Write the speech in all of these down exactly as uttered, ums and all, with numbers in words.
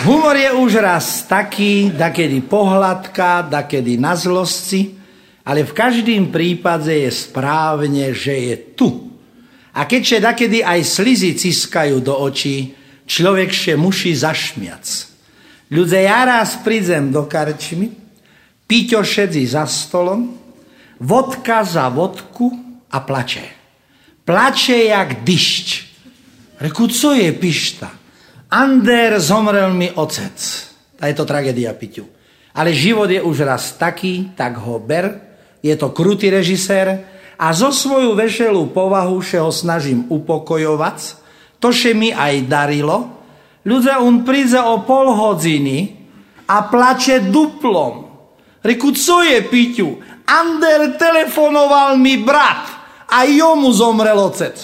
Humor je už raz taký, dakedy pohľadka, dakedy na zlosci, ale v každým prípade je správne, že je tu. A keďže dakedy aj slizy ciskajú do očí, človek še musí zašmiac. Ľudia, ja raz prídem do karčmy, Píťo šedzi za stolom, vodka za vodku a plače. Plače jak dyšť. Reku, co je pišta? Ander, zomrel mi ocec. A je to tragédia, Piťu. Ale život je už raz taký, tak ho ber. Je to krutý režisér a zo svoju vešelú povahu še ho snažím upokojovať. To še mi aj darilo. Ľudia, on príde o pol hodiny a plače duplom. Reku, co je, Piťu? Ander, telefonoval mi brat a jomu zomrel ocec.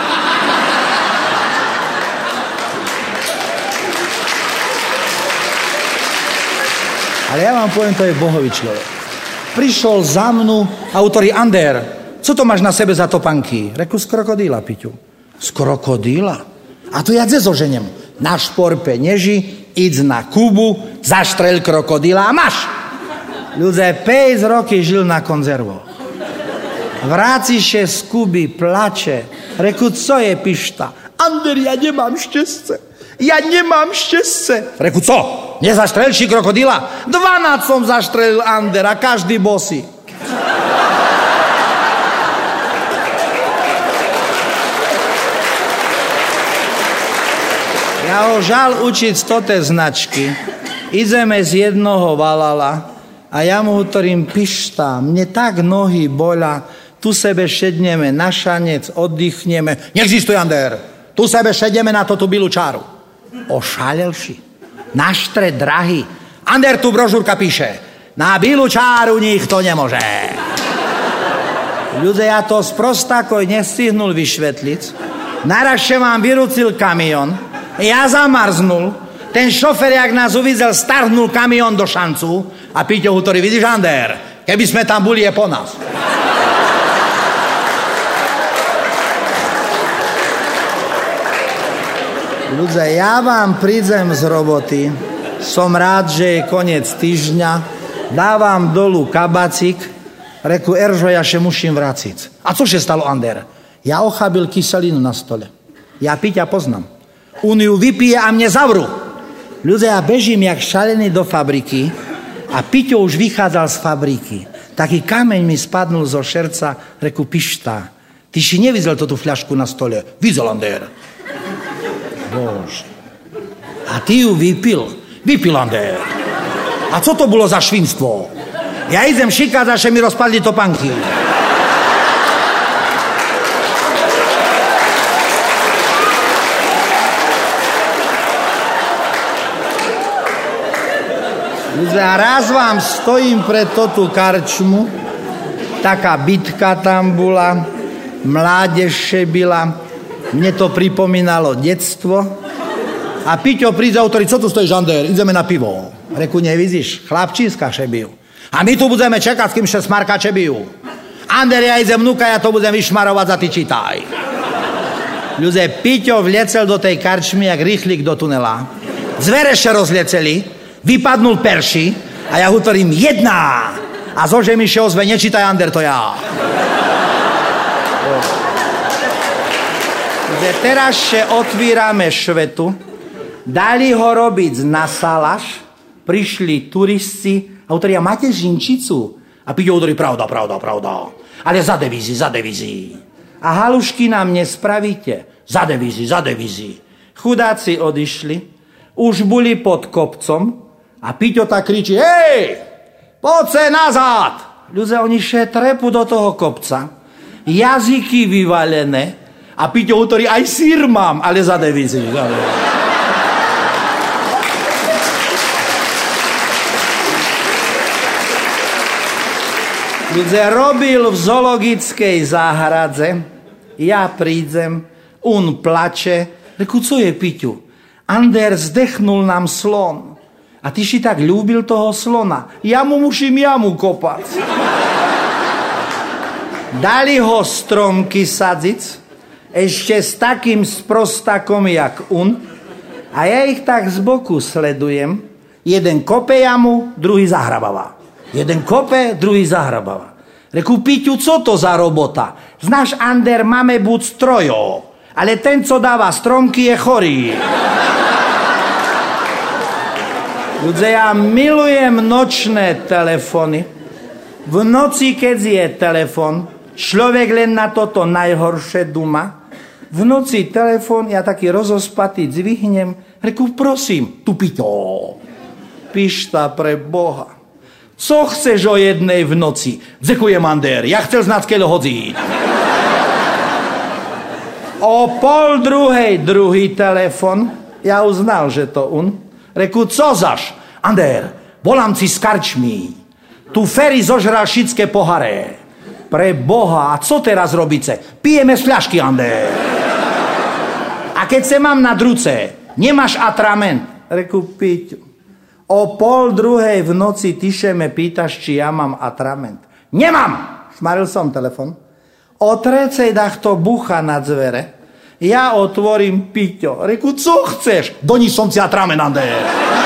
Ale ja vám poviem, to je bohový človek. Prišiel za mnou a autori, Ander, co to máš na sebe za topanky? Reku, z krokodíla, Piťu. Z krokodíla? A to ja dze zoženiem. Na šporpe neži, idz na Kubu, zaštrel krokodíla a máš. Ľudia, päť roky žil na konzervoch. Vráciše z Kuby, plače. Reku, co je, pišta? Ander, ja nemám šťastce. Ja nemám šťastce. Reku, co? Nezaštrelší krokodíla? dvanásť som zaštrelil, Ander, a každý bosí. Ja ho žal učiť stoté značky. Ideme z jednoho valala a ja mu hovorím, pišta, mne tak nohy boľa, tu sebe šedneme na šanec, oddychneme. Neexistuje, Ander. Tu sebe šedneme na toto bilú čáru. Ošalelši. Naštre drahy. Ander, tu brožúrka píše. Na bilú čáru nikto nemôže. Ľudia, ja to z prostakoj nestihnul vyšvetliť. Narazše mám vyrúcil kamión. Ja zamarznul. Ten šofer, jak nás uvidel, starhnul kamión do šancu. A Píťo hovorí, vidíš, Ander, keby sme tam boli, je po nás. Ľudia, ja vám prídem z roboty, som rád, že je koniec týždňa, dávam dolu kabacik, reku, Eržo, ja še musím vráciť. A cože stalo, Ander? Ja ochabil kyselinu na stole. Ja Píťa poznám. On ju vypije a mne zavru. Ľudia, ja bežím jak šalený do fabriky a Píťo už vychádzal z fabriky. Taký kameň mi spadnul zo šerca, reku, pišta, ty si nevidel tú fľašku na stole. Videl, Ander. Bože. A ty ju vypil? Vypil, Ander. A co to bolo za švinstvo? Ja idem šikať, a še mi rozpadli topanky. Raz vám stojím pred tú karčmu, taká bitka tam bola, mládež šebila, mne to pripomínalo detstvo. A Píťo príde, autori, co tu stojíš, Ander? Ideme na pivo. Reku, nevidíš, chlapčíska šebijú. A my tu budeme čekať, s kým še smarkače bijú. Ander, ja idem vnúka, ja to budem vyšmarovať, za ty čítaj. Ľudia, Píťo vlecel do tej karčmy, jak rýchlik do tunela. Zvereše rozleceli, vypadnul perši a ja hovorím, jedna. A zože mi še ozve, nečítaj, Ander, to ja. Že teraz še otvírame švetu, dali ho robiť na salaš, prišli turisti a hovoria, máte žinčicu? A Píťo hovorí, pravda, pravda, pravda. Ale za devízi, za devízi. A halušky nám nespravíte? Za devízi, za devízi. Chudáci odišli, už boli pod kopcom a Píťo tak kričí, hej, poď sa nazad. Ľudia, oni še trepu do toho kopca, jazyky vyvalené a Píťo hovorí, aj sír mám, ale za devízi. Ľudia, robil v zoologickej záhradze, ja prídem, on plače, reku, co je, Píťu? Ander, zdechnul nám slon. A ty si tak ľúbil toho slona. Ja mu musím jamu kopať. Dali ho stromky sadziť, ešte s takým sprostakom, jak on. A ja ich tak z boku sledujem. Jeden kope jamu, druhý zahrabava. Jeden kope, druhý zahrabava. Reku, Piťu, co to za robota? Znáš, Ander, máme buď strojo, ale ten, co dáva stromky, je chorý. Ľudia, ja milujem nočné telefony. V noci, keď je telefon, človek len na toto najhoršie duma. V noci telefon, ja taký rozospatý zvihnem, reku, prosím, tu Piťo, pišta pre Boha. Co chceš o jednej v noci? Dzekujem, Ander, ja chcel znať, keď hodí. O pol druhej druhý telefon, ja uznal, že to on. Reku, co zaš? Ander, volám si z karčmy. Tu Ferry zožral všetké pohare. Pre Boha, a co teraz robíte? Pijeme z fľašky, Ander. A keď sa mám na druce, nemáš atrament? Reku, Piťu, o pol druhej v noci tyše me pýtaš, či ja mám atrament. Nemám! Šmaril som telefon. O trecej dach to bucha na dvere. Ja otvorím, Piťo. Reku, co chceš? Doní som si atrament, Ander.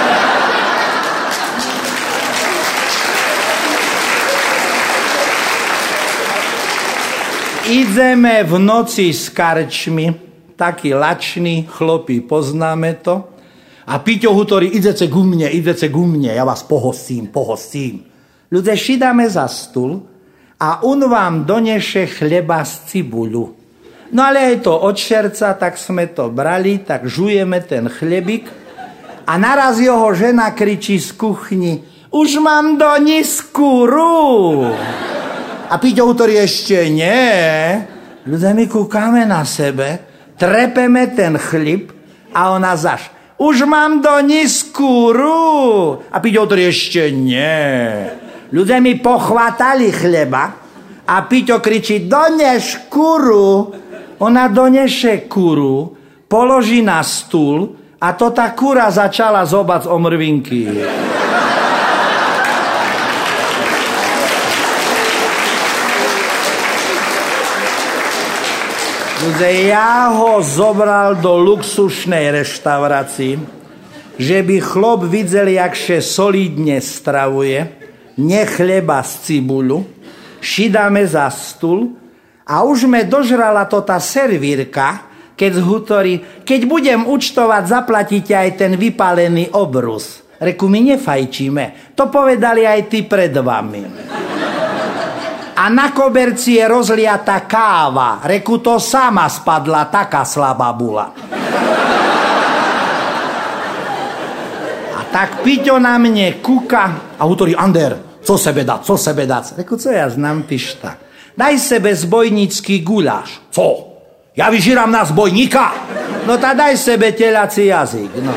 Ideme v noci s karčmi, taký lačný, chlopí, poznáme to. A Piťo hutorí, idete ku mne, idete ku mne, ja vás pohostím, pohostím. Ľudia, šidáme za stôl a on vám doneše chleba z cibuľu. No ale aj to od šerca, tak sme to brali, tak žujeme ten chlebík a naraz jeho žena kričí z kuchni, už mám doniesť kuru. A Piťo hutorí, ešte nie. Ľudia, my kúkame na sebe, trepeme ten chlib a ona zaš, už mám doniesť kuru. A Piťo hutorí, ešte nie. Ľudia mi pochvátali chleba a Piťo kričí, doneš kuru. Ona doneše kuru, položí na stůl a to tá kura začala zobať z omrvinky. Ja ho zobral do luxusnej reštaurácii, že by chlop videl, jak še solidne stravuje, ne chleba z cibuľu, šidáme za stůl a už me dožrala to tá servírka, keď zhutorí, keď budem účtovať, zaplatíte aj ten vypálený obrus. Reku, my nefajčíme, to povedali aj tí pred vami. A na koberci je rozliata káva. Reku, to sama spadla, taká slabá bula. A tak Piťo na mne kúka a hutorí, Ander, co sebe dať, co sebe dať. Reku, co ja znám, pišta. Daj sebe zbojnícky guláš. Co? Ja vyžíram na zbojníka? No tá daj sebe telací jazyk. No.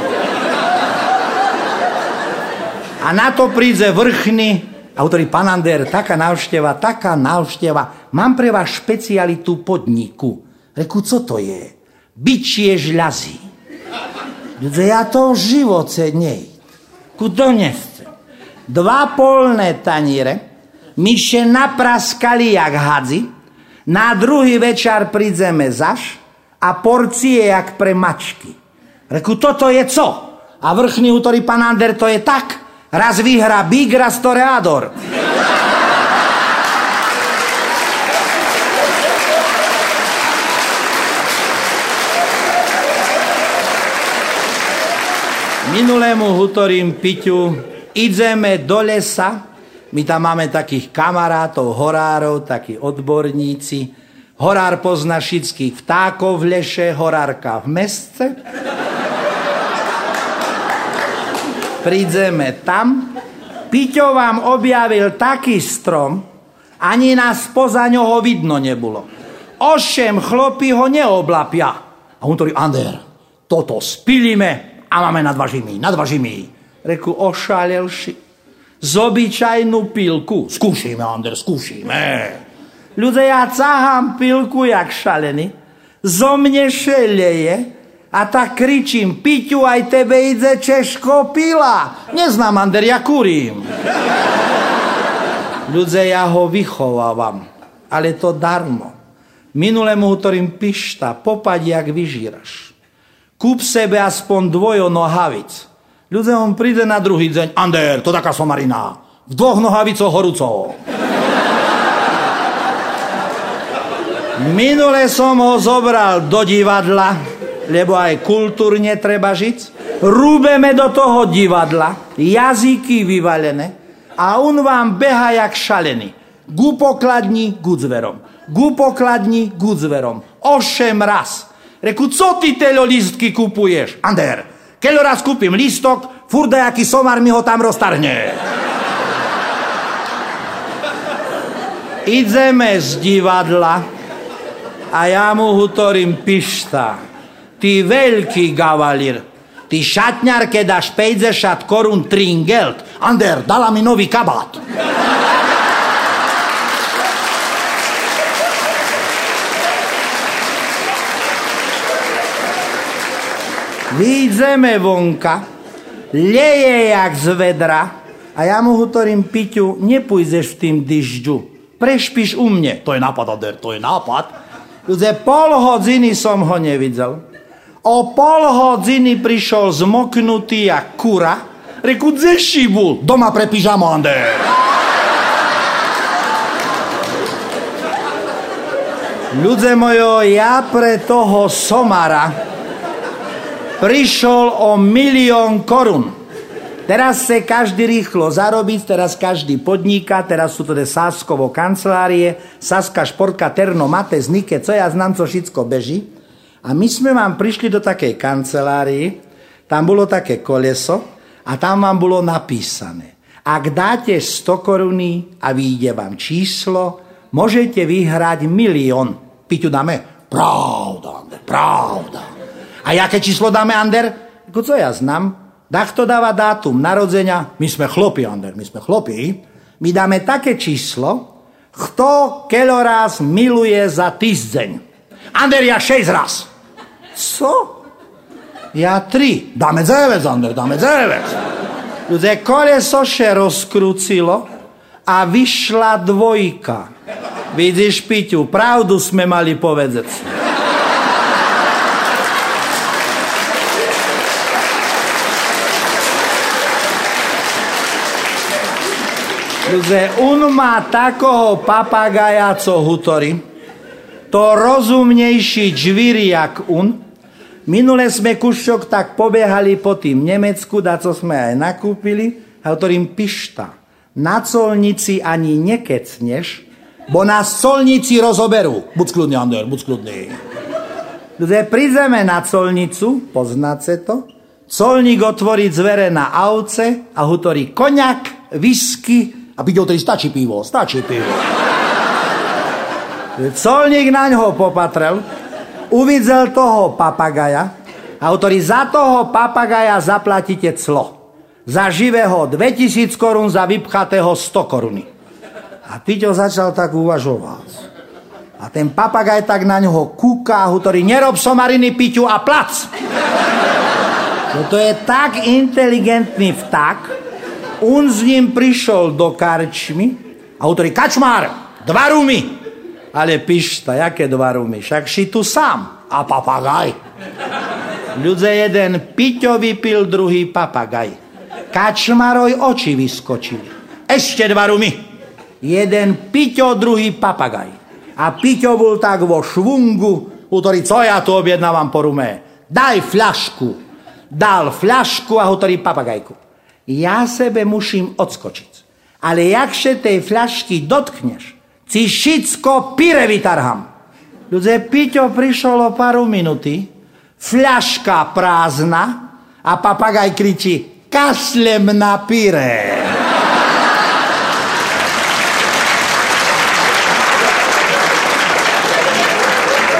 A na to príde vrchný a hovorí, pán Ander, taká návšteva, taká návšteva. Mám pre vás špecialitu podniku. Reku, co to je? Bičie žľazy. Ja to v živote nejít. Kudo nechcem. Dva polné taníre my še napraskali jak hadzi, na druhý večer prídzeme zaš a porcie jak pre mačky. Reku, toto je co? A vrchný hutorí, pán Ander, to je tak. Raz vyhrá Big, raz Toreador. Minulému hutorím, Piťu, ideme do lesa. My tam máme takých kamarátov, horárov, takí odborníci. Horár pozná všetkých vtákov v leše, horárka v mestce. Prídeme tam. Piťo vám objavil taký strom, ani nás spoza ňoho vidno nebolo. Ošem chlopí ho neoblapia. A on hovorí, Ander, toto spilíme a máme nadvažimy, nadvažimy. Reku, ošalelši. Z obyčajnú pilku. Skúšime, Ander, skúšime. Ľudia, ja cahám pilku jak šalený. Zo mne šeleje a tak kričím, Piťu, aj tebe ide Češko pila. Neznám, Ander, ja kurím. Ľudia, ja ho vychovávam, ale to darmo. Minulému hovorím, pišta, popaď, jak vyžíraš. Kúp sebe aspoň dvojo nohavic. Ľudia, on príde na druhý deň. Ander, to taká somarina. V dvoch nohavicoch horúco. Minule som ho zobral do divadla, lebo aj kultúrne treba žiť. Rúbeme do toho divadla, jazyky vyvalené a on vám beha jak šalený. Gu pokladni, gu zverom. Gu pokladni, gu zverom. Ošem raz. Reku, co ty teľo listky kupuješ? Ander, keď raz kúpim listok, furt dajaký somar mi ho tam roztarhne. Ideme z divadla a ja mu hovorím, pišta, ty veľký gavalír, ty šatňarke dáš päťdesiat korún tringelt. Ander, dala mi nový kabát. Vyjdeme vonka, leje jak z vedra a ja mu hovorím, Piťu, nepôjdeš v tým dyžďu, prešpíš u mne. To je nápad, Ander, to je nápad. Ľudia, pol hodiny som ho nevidel. O pol hodiny prišiel zmoknutý jak kura. Reku, kde šibul? Doma pre pyžamo, Ander. Ľudia mojo, ja pre toho somara prišiel o milión korún. Teraz sa každý rýchlo zarobiť, teraz každý podniká, teraz sú to Saskovo kancelárie, Saska športka, Terno, Matez, Nike, co ja znam, co všetko beží. A my sme vám prišli do takej kancelárii, tam bolo také koleso a tam vám bolo napísané. Ak dáte sto koruny a vyjde vám číslo, môžete vyhrať milión. Piťu dáme? Pravda, Ander, pravda. A jaké číslo dáme, Ander? Co ja znam? Tak to dáva dátum narodzenia. My sme chlopi, Ander, my sme chlopi. My dáme také číslo, kto keľoraz miluje za týždeň. Ander, ja šesť raz. Co? Ja tri. Dáme deväť, Ander, dáme deväť. Ľudia, koleso še rozkrúcilo a vyšla dvojka. Vidíš, Piťu, pravdu sme mali povedať. Ľudia, on má takoho papagaja, co hutori. To rozumnejší džvíri, jak on. Minule sme kušťok tak pobiehali po tým Nemecku, da co sme aj nakúpili. A hovorím, pišta, na colnici ani nekecneš, bo nás colníci rozoberú. Buď skľudný, Ander, buď skľudný. Ľudia, prídeme na colnicu, poznáte to. Colník otvorí dvere na auce a hovorí koňak, whisky. A Piťo, tedy stačí pivo, stačí pivo. Colník na ňo popatrel, uvidel toho papagaja a hovorí, za toho papagaja zaplatíte clo. Za živého dvetisíc korún, za vypchatého sto koruny. A Piťo začal tak uvažovať. A ten papagaj tak na ňoho kúka a hovorí, nerob somariny, Piťu, a plac. No to je tak inteligentný vták. On s ním prišiel do karčmy a hovorí, kačmár, dva rumy. Ale pišta, jaké dva rumy? Však si tu sám. A papagaj. Ľudia, jeden Piťo vypil, druhý papagaj. Kačmaroj oči vyskočili. Ešte dva rumy. Jeden Piťo, druhý papagaj. A Piťo bol tak vo švungu, hovorí, co ja tu objednávam po rume? Daj fľašku. Dal fľašku a hovorí papagajku. Ja sebe musím odskočiť. Ale jakže tej fľašky dotkneš, ci všetko pire vytarham. Ľudia, Piťo prišiel o pár minúty, fľaška prázdna a papagaj kričí, kašlem na pire.